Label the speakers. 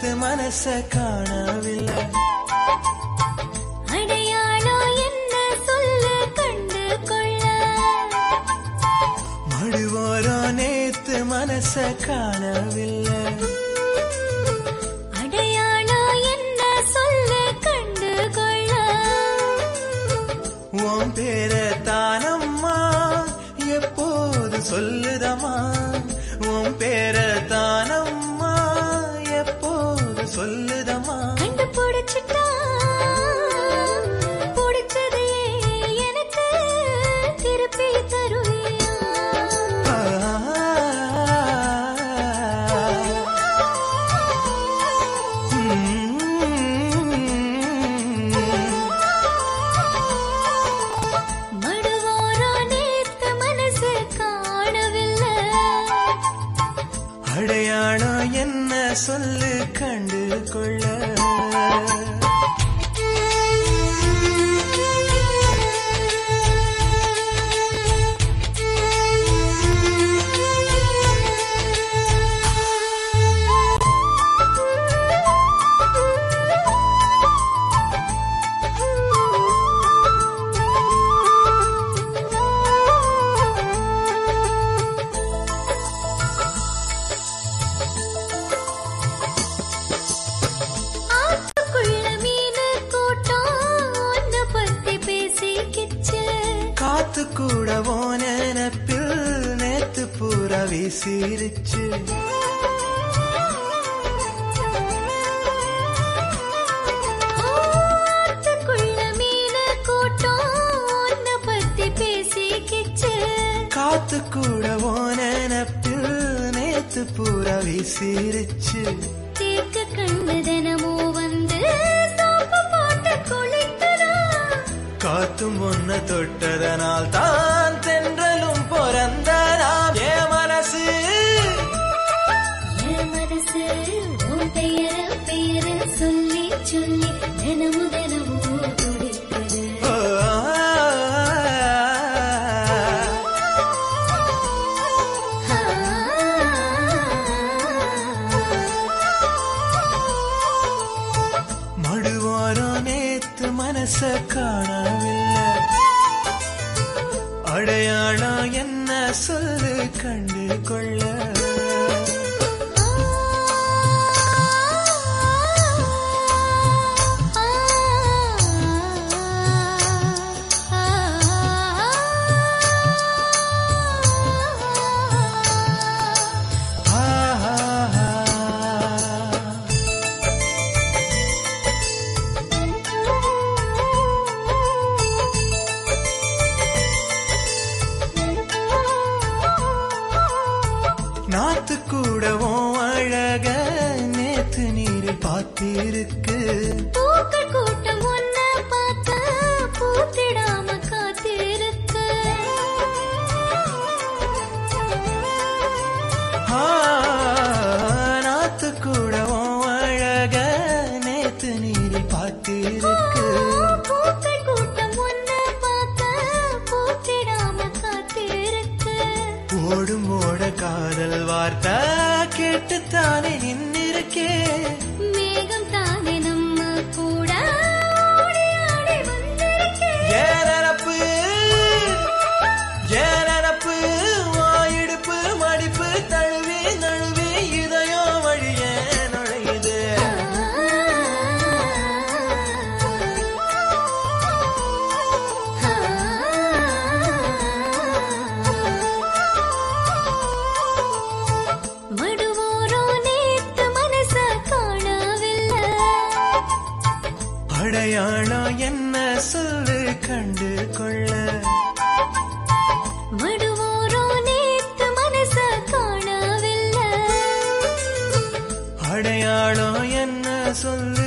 Speaker 1: நேத்து மனச காணவில்லை.
Speaker 2: அடையாளம் என்ன சொல்லு கண்டு கொள்ள.
Speaker 1: மடுவோரோ நேத்து மனச காணவில்லை.
Speaker 2: அடையாளம் என்ன சொல்லு கண்டு கொள்ள.
Speaker 1: உன் பேர தானம்மா எப்போது சொல்லுதம்மா. உன் பேர தானம்மா எப்போது சொல்லுதம்மா.
Speaker 2: கண்டு பிடிச்சிட்டா பிடிச்சதையே எனக்கு திருப்பி தருவியா. மடுவோரோ நேத்து மனசு காணவில்லை.
Speaker 1: அடையாளம் என்ன சொல்லு கண்டு கொள்ள.
Speaker 2: ஆத்துக்குள்ள மீனு கூட்டம் உன்னை பத்தி பேசிக்கிச்சு.
Speaker 1: காத்து கூட ஓ நினப்பில் நேத்து பூரா வீசிருச்சு.
Speaker 2: ஆத்துக்குள்ள மீனு கூட்டம் உன்னை பத்தி பேசிக்கிச்சு.
Speaker 1: காத்து கூட ஓ நினப்பில் நேத்து பூரா வீசிருச்சு.
Speaker 2: தேக்க கண்ணு தினமோ வந்து சோப்பு போட்டு குளிக்கிறா.
Speaker 1: காத்தும் ஒன்ன தொட்டதனால் தான் தென்றலும் பிறந்ததாம். என் மனசு
Speaker 2: என் மனசு உன் பெயர சொல்லி சொல்லி தினமும் தினமும் துடிக்குது.
Speaker 1: ஓ, மடுவோரோ நேத்து மனச காணவில்லை. அடையாளம் என்ன சொல்லு கண்டு கொள்ள. நாத்து கூடவும் அழக நேத்து நீரில் பார்த்திருக்கு.
Speaker 2: பூக்கள் கூட்டம் ஒன்ன பார்க்க பூத்திடாம காத்திருக்கு.
Speaker 1: நாத்து கூடவும் அழக நேத்து நீரில் பார்த்திருக்கு.
Speaker 2: பூக்கள் கூட்டம் ஒன்ன பார்க்க பூத்திடாம காத்திருக்கு.
Speaker 1: ஓடும் ஓட காதல் வார்த்தை கேட்டுத்தானே நின்னிருக்கே.
Speaker 2: மேகம் தானே நம்ம கூட ஓடி ஆடி வந்திருக்கே.
Speaker 1: ஏன் நினப்பு வாயிடுப்பு மடிப்பு தழுவி நழுவி இதயம் வழியே நுழையுது.
Speaker 2: மடுவோரோ நேத்து மனச காணவில்லை.
Speaker 1: அடையாளம் என்ன சொல்லு கண்டு கொள்ள.
Speaker 2: மடுவோரோ நேத்து மனச காணவில்லை.
Speaker 1: அடையாளம் என்ன சொல்லு